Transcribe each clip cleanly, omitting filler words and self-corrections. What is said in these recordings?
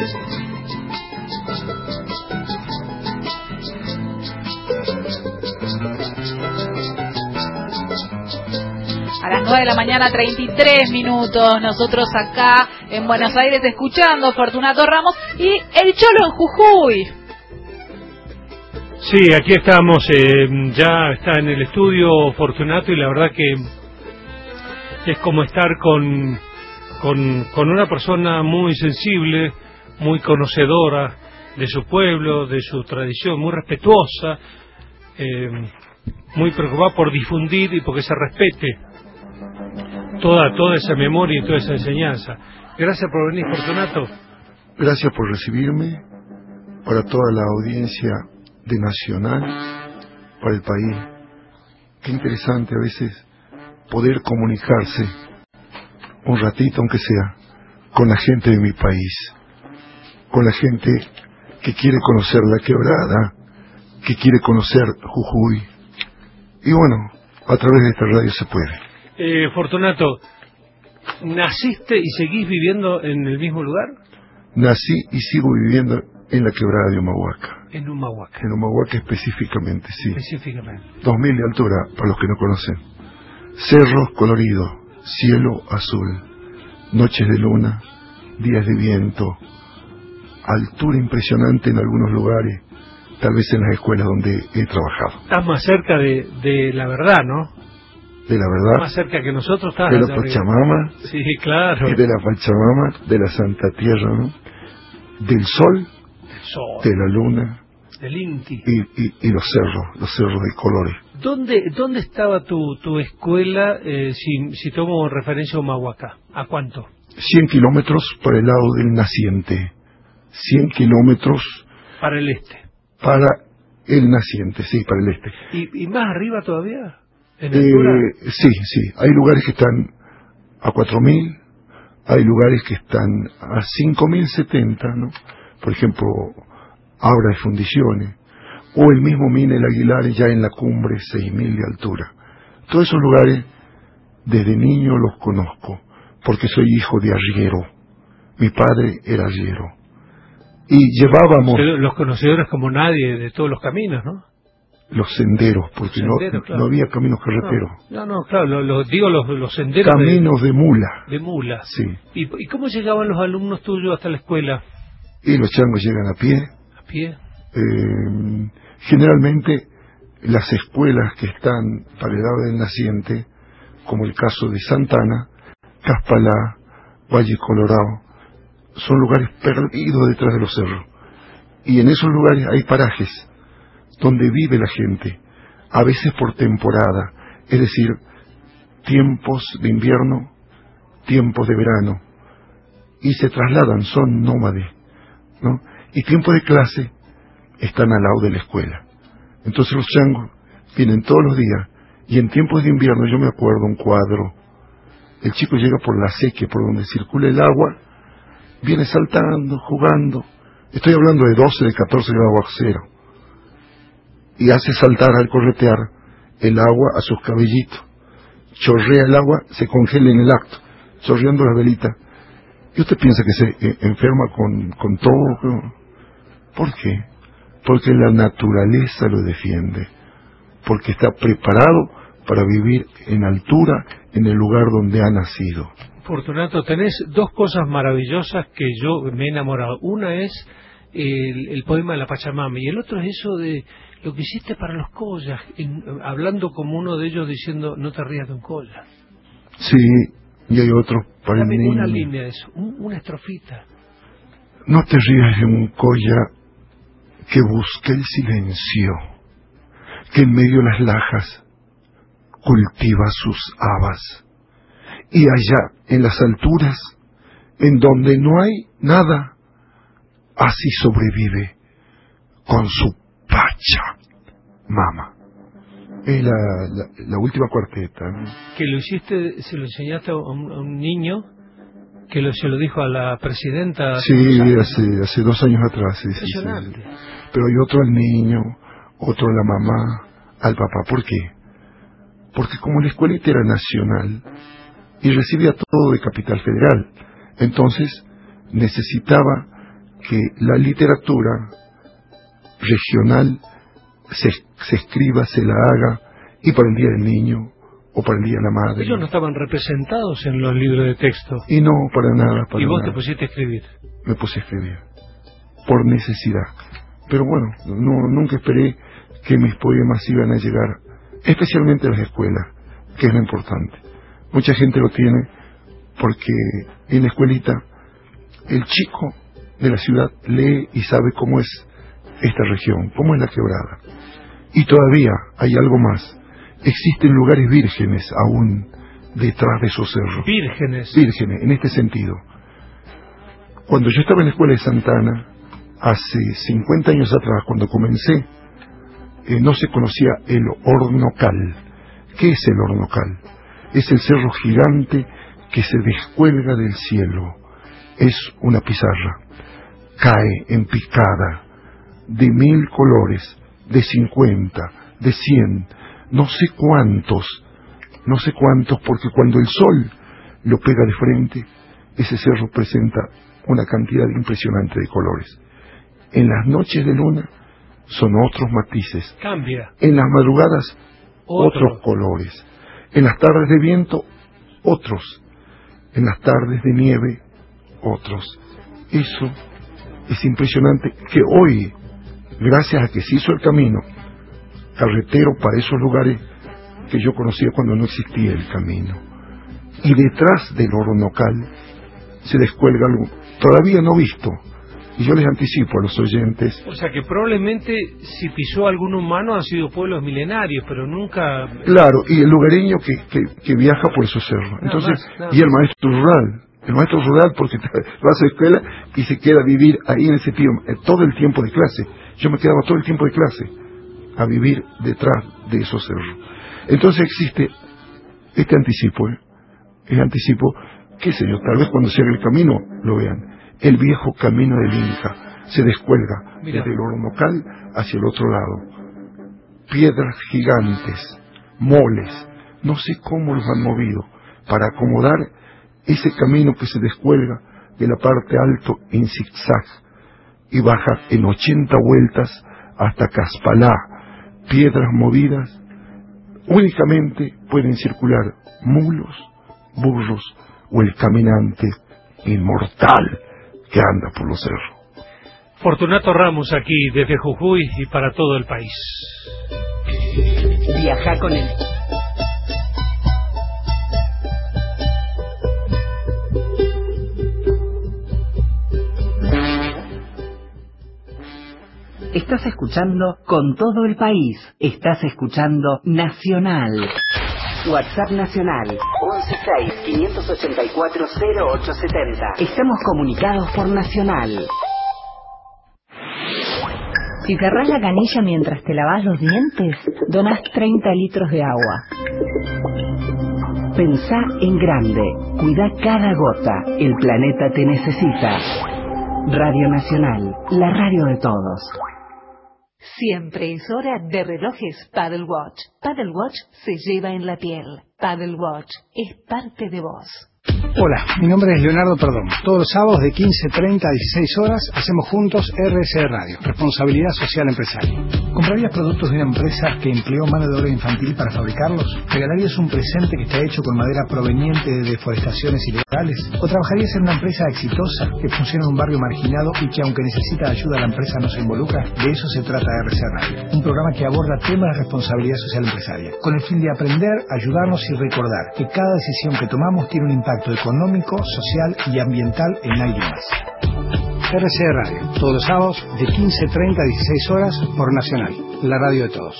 A las 9 de la mañana, 33 minutos, nosotros acá en Buenos Aires escuchando Fortunato Ramos y El Cholo en Jujuy. Sí, aquí estamos, ya está en el estudio Fortunato y la verdad que es como estar con una persona muy sensible, muy conocedora de su pueblo, de su tradición, muy respetuosa, muy preocupada por difundir y porque se respete toda esa memoria y toda esa enseñanza. Gracias por venir, Fortunato. Gracias por recibirme, para toda la audiencia de Nacional, para el país. Qué interesante a veces poder comunicarse un ratito, aunque sea, con la gente de mi país, con la gente que quiere conocer la Quebrada, que quiere conocer Jujuy. Y bueno, a través de esta radio se puede. Fortunato, ¿naciste y seguís viviendo en el mismo lugar? Nací y sigo viviendo en la Quebrada de Humahuaca. En Humahuaca. En Humahuaca específicamente, sí. Específicamente. 2000 de altura, para los que no conocen. Cerros coloridos, cielo azul, noches de luna, días de viento, altura impresionante en algunos lugares, tal vez en las escuelas donde he trabajado. Estás más cerca de la verdad, ¿no? De la verdad. Más cerca que nosotros, estás de la Pachamama. Sí, claro. De la Pachamama, de la Santa Tierra, ¿no? Del sol, de la luna, del Inti y los cerros de colores. ¿Dónde estaba tu escuela, si tomo referencia a Humahuaca? ¿A cuánto? 100 kilómetros para el lado del naciente. 100 kilómetros para el este. Para el naciente, sí, para el este. ¿Y más arriba todavía? ¿En altura? Sí. Hay lugares que están a 4.000, hay lugares que están a 5.070, ¿no? Por ejemplo, Abra de Fundiciones, o el mismo Mina El Aguilar ya en la cumbre, 6.000 de altura. Todos esos lugares, desde niño los conozco, porque soy hijo de arriero. Mi padre era arriero. Y llevábamos... Los conocedores como nadie de todos los caminos, ¿no? Los senderos, porque senderos, claro. No había caminos carreteros. No, claro, digo los senderos. Caminos de mula. De mula. Sí. ¿Y cómo llegaban los alumnos tuyos hasta la escuela? Y los changos llegan a pie. ¿A pie? Generalmente las escuelas que están para el lado del naciente, como el caso de Santana, Caspalá, Valle Colorado, son lugares perdidos detrás de los cerros. Y en esos lugares hay parajes donde vive la gente, a veces por temporada, es decir, tiempos de invierno, tiempos de verano, y se trasladan, son nómades, ¿no? Y tiempos de clase están al lado de la escuela. Entonces los changos vienen todos los días, y en tiempos de invierno yo me acuerdo un cuadro, el chico llega por la sequía, por donde circula el agua, viene saltando, jugando, estoy hablando de 12, de 14 grados bajo cero, y hace saltar al corretear el agua a sus cabellitos, chorrea el agua, se congela en el acto, chorreando la velita. ¿Y usted piensa que se enferma con todo? ¿Por qué? Porque la naturaleza lo defiende, porque está preparado para vivir en altura, en el lugar donde ha nacido. Fortunato, tenés dos cosas maravillosas que yo me he enamorado. Una es el poema de la Pachamama, y el otro es eso de lo que hiciste para los collas, hablando como uno de ellos diciendo, no te rías de un colla. Sí, y hay otro para el niño. Una línea de eso, una estrofita. No te rías de un colla que busca el silencio, que en medio de las lajas cultiva sus habas, y allá en las alturas, en donde no hay nada, así sobrevive con su Pachamama. Es la última cuarteta, ¿no? Que lo hiciste, se lo enseñaste a un niño que se lo dijo a la presidenta. Sí, hace 2 años atrás. Sí, impresionante. Sí. Pero hay otro al niño, otro a la mamá, al papá. ¿Por qué? Porque como la escuelita era nacional y recibía todo de Capital Federal, entonces necesitaba que la literatura regional se escriba, se la haga, y para el Día del Niño o para el Día de la Madre. Ellos no estaban representados en los libros de texto. Y no, para nada. ¿Y vos nada. te pusiste a escribir? Me puse a escribir, por necesidad. Pero bueno, nunca esperé que mis poemas iban a llegar, especialmente a las escuelas, que es lo importante. Mucha gente lo tiene porque en la escuelita el chico de la ciudad lee y sabe cómo es esta región, cómo es la Quebrada. Y todavía hay algo más. Existen lugares vírgenes aún detrás de esos cerros. Vírgenes. Vírgenes, en este sentido. Cuando yo estaba en la escuela de Santana, hace 50 años atrás, cuando comencé, no se conocía el Hornocal. ¿Qué es el Hornocal? Es el cerro gigante que se descuelga del cielo. Es una pizarra. Cae en picada, de 1000 colores, de 50, de 100, no sé cuántos, porque cuando el sol lo pega de frente, ese cerro presenta una cantidad impresionante de colores. En las noches de luna son otros matices. Cambia. En las madrugadas, otros colores. En las tardes de viento, otros. En las tardes de nieve, otros. Eso es impresionante, que hoy, gracias a que se hizo el camino carretero para esos lugares que yo conocía cuando no existía el camino, y detrás del Hornocal se descuelga algo todavía no visto, y yo les anticipo a los oyentes. O sea que probablemente si pisó algún humano han sido pueblos milenarios, pero nunca... Claro, y el lugareño que viaja por esos cerros. Entonces, y el maestro rural, porque va a su escuela y se queda a vivir ahí en ese tiempo, todo el tiempo de clase. Yo me quedaba todo el tiempo de clase a vivir detrás de esos cerros. Entonces existe este anticipo, qué sé yo, tal vez cuando se haga el camino lo vean. El viejo camino del Inca se descuelga desde el Hornocal hacia el otro lado. Piedras gigantes, moles, no sé cómo los han movido para acomodar ese camino que se descuelga de la parte alto en zigzag y baja en 80 vueltas hasta Caspalá. Piedras movidas, únicamente pueden circular mulos, burros o el caminante inmortal que anda por los cerros. Fortunato Ramos aquí desde Jujuy y para todo el país. Viaja con él. Estás escuchando Con Todo el País. Estás escuchando Nacional. WhatsApp Nacional 116-584-0870. Estamos comunicados por Nacional. Si cerrás la canilla mientras te lavas los dientes, donás 30 litros de agua. Pensá en grande. Cuida cada gota. El planeta te necesita. Radio Nacional, la radio de todos. Siempre es hora de relojes Paddle Watch. Paddle Watch se lleva en la piel. Paddle Watch es parte de vos. Hola, mi nombre es Leonardo Perdón. Todos los sábados de 15:30 a 16 horas hacemos juntos RSE Radio, Responsabilidad Social Empresaria. ¿Comprarías productos de una empresa que empleó mano de obra infantil para fabricarlos? ¿Regalarías un presente que está hecho con madera proveniente de deforestaciones ilegales? ¿O trabajarías en una empresa exitosa que funciona en un barrio marginado y que aunque necesita ayuda la empresa no se involucra? De eso se trata RSE Radio, un programa que aborda temas de responsabilidad social empresaria, con el fin de aprender, ayudarnos y recordar que cada decisión que tomamos tiene un impacto económico, social y ambiental en alguien más. RCE Radio, todos los sábados de 15:30 a 16 horas por Nacional, la radio de todos.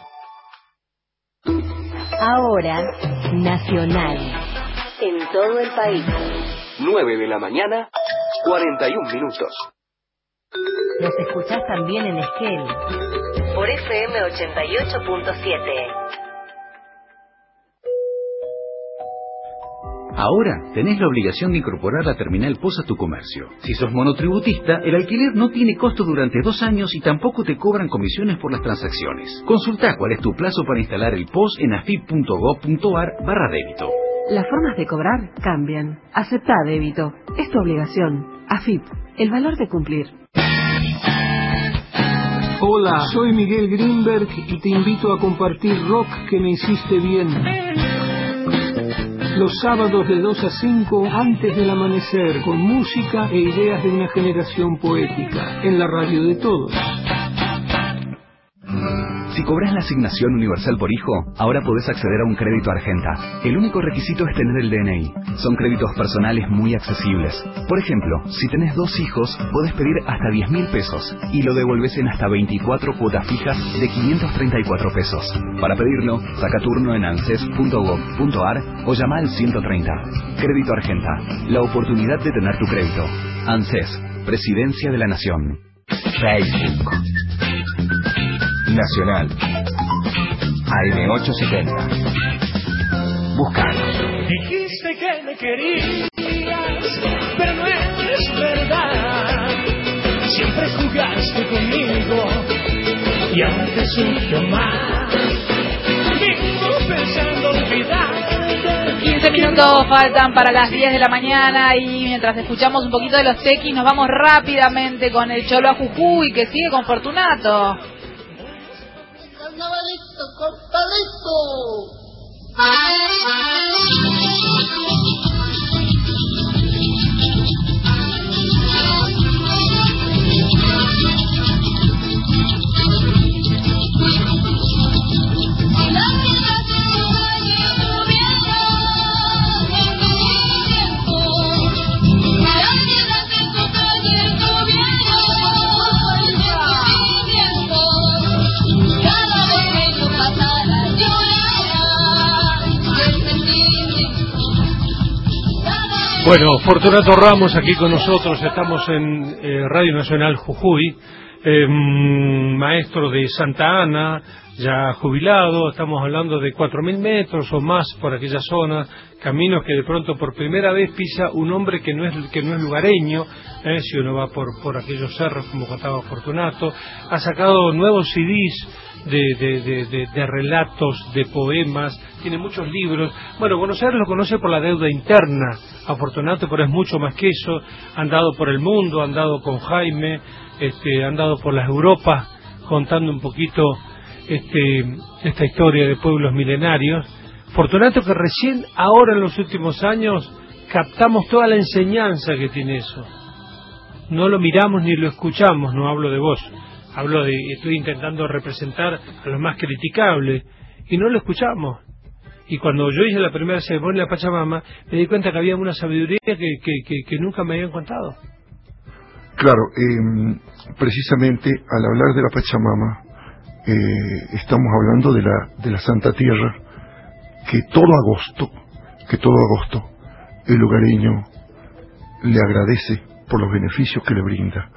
Ahora, Nacional. En todo el país. 9 de la mañana, 41 minutos. Nos escuchás también en Esquel. Por FM 88.7. Ahora tenés la obligación de incorporar la terminal POS a tu comercio. Si sos monotributista, el alquiler no tiene costo durante 2 años y tampoco te cobran comisiones por las transacciones. Consultá cuál es tu plazo para instalar el POS en afip.gov.ar/débito. Las formas de cobrar cambian. Aceptá débito. Es tu obligación. AFIP, el valor de cumplir. Hola, soy Miguel Greenberg y te invito a compartir rock que me hiciste bien. Los sábados de 2 a 5 antes del amanecer, con música e ideas de una generación poética, en la radio de todos. Si cobras la asignación universal por hijo, ahora podés acceder a un crédito Argenta. El único requisito es tener el DNI. Son créditos personales muy accesibles. Por ejemplo, si tenés 2 hijos, podés pedir hasta 10.000 pesos y lo devolvés en hasta 24 cuotas fijas de 534 pesos. Para pedirlo, saca turno en anses.gov.ar o llama al 130. Crédito Argenta, la oportunidad de tener tu crédito. ANSES, Presidencia de la Nación. Facebook Nacional AM870. Búscalo. Dijiste que me querías, pero no es verdad. Siempre jugaste conmigo y ahora te surgió más. Vivo pensando olvidarte. 15 minutos faltan para las 10 de la mañana y mientras escuchamos un poquito de los tequis nos vamos rápidamente con el Cholo a Jujuy que sigue con Fortunato. Carnavalito, cortadito. Bueno, Fortunato Ramos aquí con nosotros, estamos en Radio Nacional Jujuy, maestro de Santa Ana, ya jubilado, estamos hablando de 4.000 metros o más por aquella zona, caminos que de pronto por primera vez pisa un hombre que no es lugareño, si uno va por aquellos cerros como contaba Fortunato, ha sacado nuevos CDs de relatos, de poemas, tiene muchos libros. Bueno, Buenos Aires lo conoce por la deuda interna a Fortunato, pero es mucho más que eso. Ha andado por el mundo, ha andado con Jaime, ha andado por las Europas contando un poquito esta historia de pueblos milenarios. Fortunato que recién ahora en los últimos años captamos toda la enseñanza que tiene eso. No lo miramos ni lo escuchamos, no hablo de vos. Estoy intentando representar a los más criticables y no lo escuchamos. Y cuando yo hice la primera ceremonia de la Pachamama, me di cuenta que había una sabiduría que nunca me habían contado. Claro, precisamente al hablar de la Pachamama, estamos hablando de la Santa Tierra, que todo agosto, el lugareño le agradece por los beneficios que le brinda.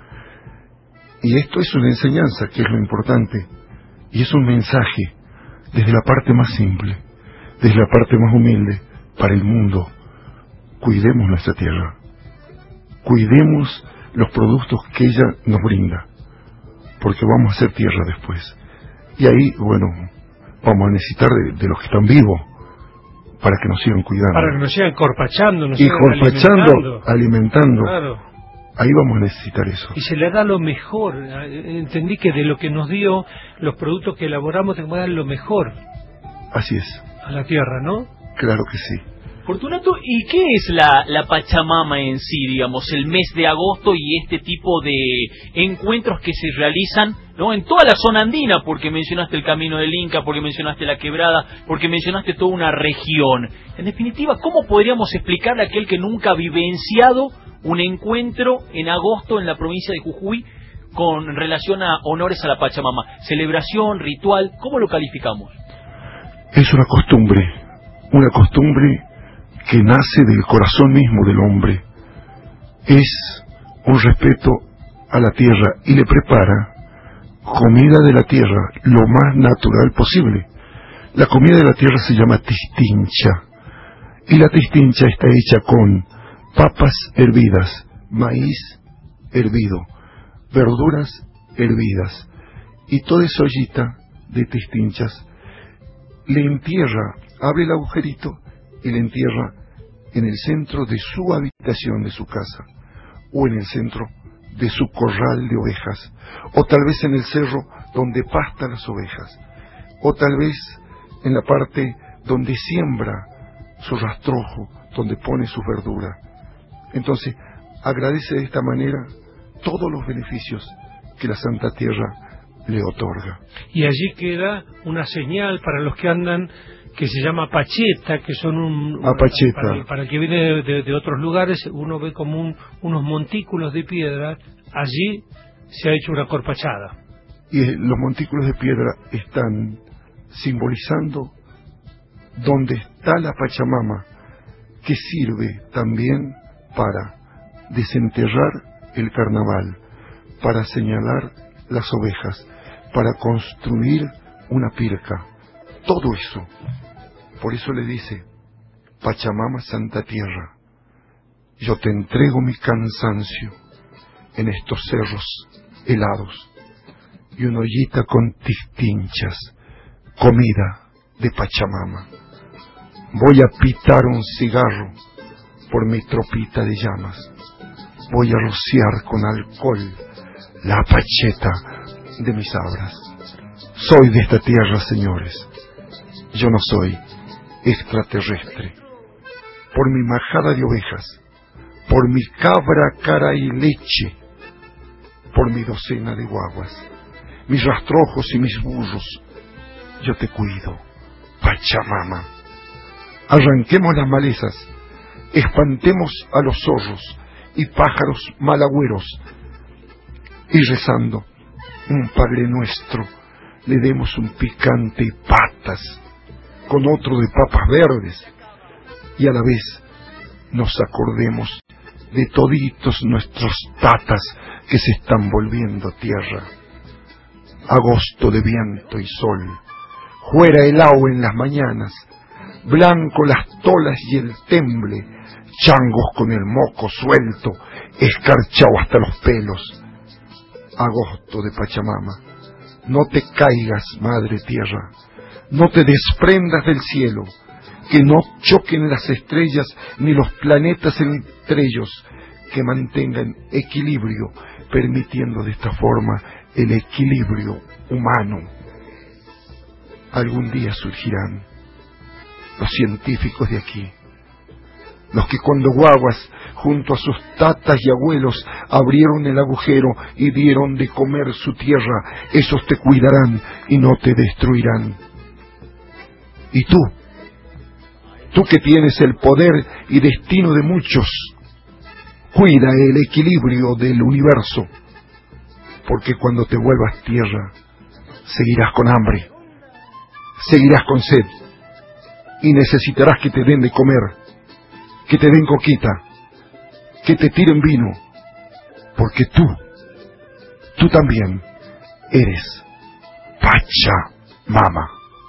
Y esto es una enseñanza, que es lo importante, y es un mensaje desde la parte más simple, desde la parte más humilde, para el mundo. Cuidemos nuestra tierra, cuidemos los productos que ella nos brinda, porque vamos a ser tierra después. Y ahí, bueno, vamos a necesitar de los que están vivos, para que nos sigan cuidando. Para que nos sigan corpachando, alimentando. Claro. Ahí vamos a necesitar eso. Y se le da lo mejor. Entendí que de lo que nos dio, los productos que elaboramos, tenemos que dar lo mejor. Así es. A la tierra, ¿no? Claro que sí. Fortunato, ¿y qué es la Pachamama en sí, digamos, el mes de agosto y este tipo de encuentros que se realizan, ¿no?, en toda la zona andina? Porque mencionaste el Camino del Inca, porque mencionaste la Quebrada, porque mencionaste toda una región. En definitiva, ¿cómo podríamos explicarle a aquel que nunca ha vivenciado un encuentro en agosto en la provincia de Jujuy con relación a honores a la Pachamama? Celebración, ritual, ¿cómo lo calificamos? Es una costumbre que nace del corazón mismo del hombre. Es un respeto a la tierra y le prepara comida de la tierra lo más natural posible. La comida de la tierra se llama tistincha, y la tistincha está hecha con papas hervidas, maíz hervido, verduras hervidas, y toda esa ollita de tistinchas le entierra, abre el agujerito y le entierra en el centro de su habitación, de su casa, o en el centro de su corral de ovejas, o tal vez en el cerro donde pastan las ovejas, o tal vez en la parte donde siembra su rastrojo, donde pone sus verduras. Entonces, agradece de esta manera todos los beneficios que la Santa Tierra le otorga. Y allí queda una señal para los que andan, que se llama pacheta, que son para el que viene de otros lugares, uno ve como unos montículos de piedra. Allí se ha hecho una corpachada. Y los montículos de piedra están simbolizando donde está la Pachamama, que sirve también para desenterrar el carnaval, para señalar las ovejas, para construir una pirca. Todo eso. Por eso le dice: Pachamama, Santa Tierra, yo te entrego mi cansancio en estos cerros helados y una ollita con tistinchas, comida de Pachamama. Voy a pitar un cigarro por mi tropita de llamas. Voy a rociar con alcohol la pacheta de mis abras. Soy de esta tierra, señores. Yo no soy extraterrestre. Por mi majada de ovejas, por mi cabra, cara y leche, por mi docena de guaguas, mis rastrojos y mis burros, yo te cuido, Pachamama. Arranquemos las malezas, espantemos a los zorros y pájaros malagüeros, y rezando un Padre Nuestro, le demos un picante y patas con otro de papas verdes, y a la vez nos acordemos de toditos nuestros tatas que se están volviendo tierra. Agosto de viento y sol, fuera el agua en las mañanas, blanco las tolas y el temble, changos con el moco suelto, escarchado hasta los pelos. Agosto de Pachamama, no te caigas, madre tierra, no te desprendas del cielo, que no choquen las estrellas ni los planetas entre ellos, que mantengan equilibrio, permitiendo de esta forma el equilibrio humano. Algún día surgirán los científicos de aquí, los que cuando guaguas junto a sus tatas y abuelos abrieron el agujero y dieron de comer su tierra, esos te cuidarán y no te destruirán. Y tú que tienes el poder y destino de muchos, cuida el equilibrio del universo, porque cuando te vuelvas tierra, seguirás con hambre, seguirás con sed, y necesitarás que te den de comer, que te den coquita, que te tiren vino, porque tú también eres Pachamama.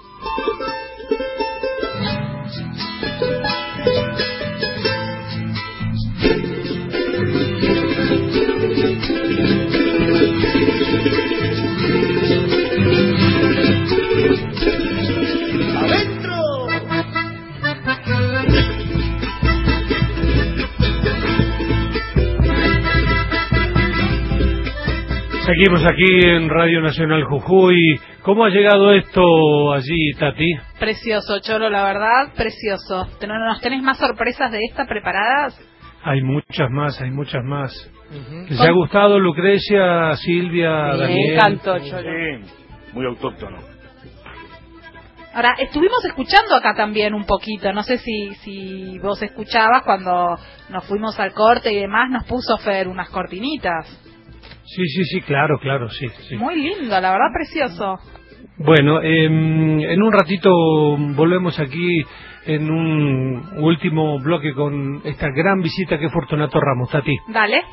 Seguimos aquí en Radio Nacional Jujuy. ¿Cómo ha llegado esto allí, Tati? Precioso, Cholo, la verdad, precioso. ¿Nos tenés más sorpresas de esta preparadas? Hay muchas más. ¿Les ha gustado, Lucrecia, Silvia, Daniel? Me encantó, Cholo. Sí, muy autóctono. Ahora, estuvimos escuchando acá también un poquito, no sé si vos escuchabas cuando nos fuimos al corte y demás, nos puso Fer unas cortinitas. Sí, claro, sí. Muy lindo, la verdad, precioso. Bueno, en un ratito volvemos aquí en un último bloque con esta gran visita que es Fortunato Ramos. Tati. Dale.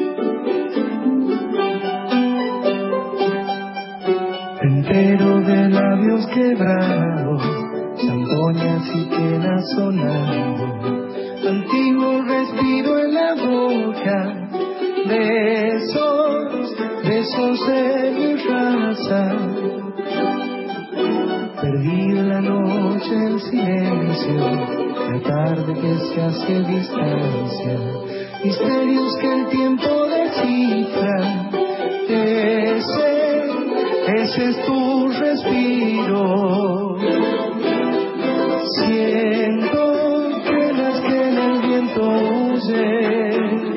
Entero de quebrados, zampoñas y penas sonando, antiguo respiro en la boca, besos de mi raza. Perdido en la noche en silencio, la tarde que se hace distancia, misterios que el tiempo descifra. Ese es tu respiro. Siento penas que en el viento huyen,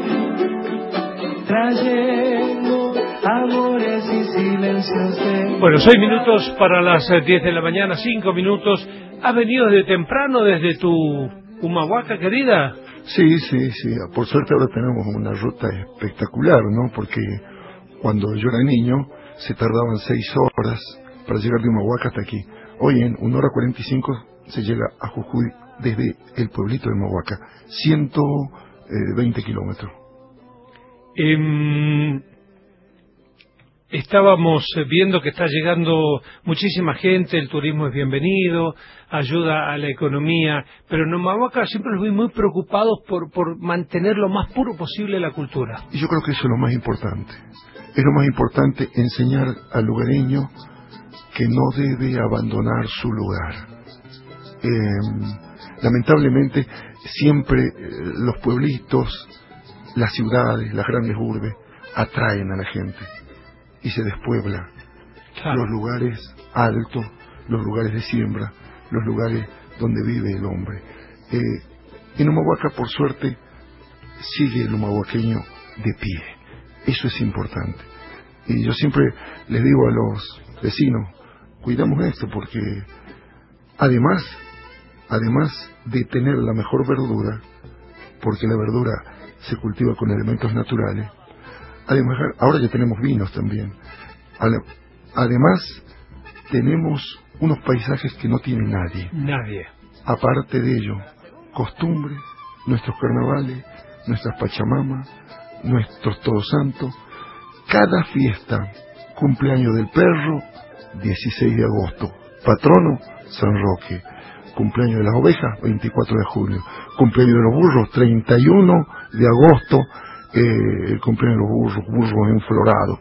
trayendo amores y silencios de... Bueno, 6 minutos para las 10 de la mañana, 5 minutos. ¿Has venido de temprano desde tu Humahuaca, querida? Sí. Por suerte ahora tenemos una ruta espectacular, ¿no? Porque cuando yo era niño se tardaban 6 horas para llegar de Humahuaca hasta aquí. Hoy en 1 hora 45 se llega a Jujuy desde el pueblito de Humahuaca. 120 kilómetros. Estábamos viendo que está llegando muchísima gente, el turismo es bienvenido, ayuda a la economía, pero en Humahuaca siempre los vi muy preocupados por mantener lo más puro posible la cultura. Y yo creo que eso es lo más importante. Es lo más importante, enseñar al lugareño que no debe abandonar su lugar. Lamentablemente siempre los pueblitos, las ciudades, las grandes urbes atraen a la gente y se despuebla. Claro. Los lugares altos, los lugares de siembra, los lugares donde vive el hombre. En Humahuaca, por suerte, sigue el humahuaqueño de pie. Eso es importante. Y yo siempre les digo a los vecinos, cuidamos esto, porque además de tener la mejor verdura, porque la verdura se cultiva con elementos naturales, además, ahora ya tenemos vinos también. Además, tenemos unos paisajes que no tiene nadie. Nadie. Aparte de ello, costumbres, nuestros carnavales, nuestras pachamamas, nuestros todos santos. Cada fiesta, cumpleaños del perro, 16 de agosto. Patrono, San Roque. Cumpleaños de las ovejas, 24 de julio. Cumpleaños de los burros, 31 de agosto. El cumpleaños de los burros enflorados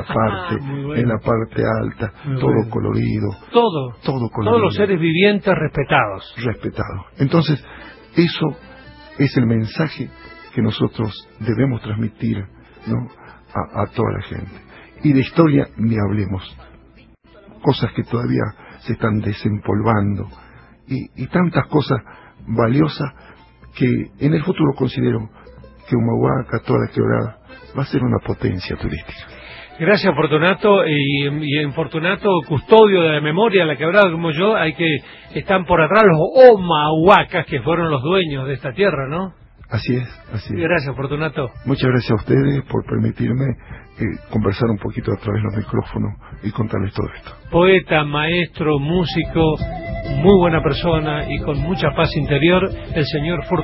en la parte alta, muy todo bueno. Colorido, todo colorido. Todos los seres vivientes respetados. Entonces, eso es el mensaje que nosotros debemos transmitir, ¿no? a toda la gente. Y de historia ni hablemos, cosas que todavía se están desempolvando y tantas cosas valiosas que en el futuro considero que Humahuaca, toda la quebrada, va a ser una potencia turística. Gracias, Fortunato, y en Fortunato, custodio de la memoria de la quebrada como yo, están por atrás los Humahuacas, que fueron los dueños de esta tierra, ¿no? Así es. Gracias, Fortunato. Muchas gracias a ustedes por permitirme conversar un poquito a través de los micrófonos y contarles todo esto. Poeta, maestro, músico, muy buena persona y con mucha paz interior, el señor Fortunato.